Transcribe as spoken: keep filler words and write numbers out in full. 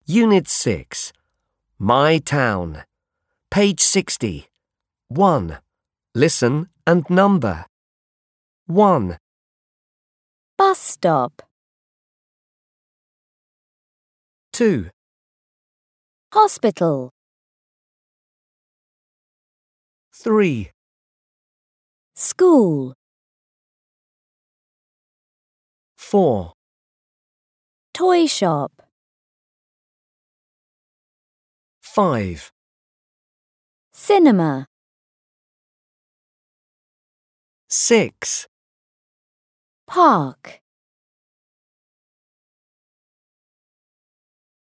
Unit six. My Town. Page sixty. one. Listen and number. one, Bus stop. two, Hospital. three, School. four, Toy shop. five, Cinema. six. Park.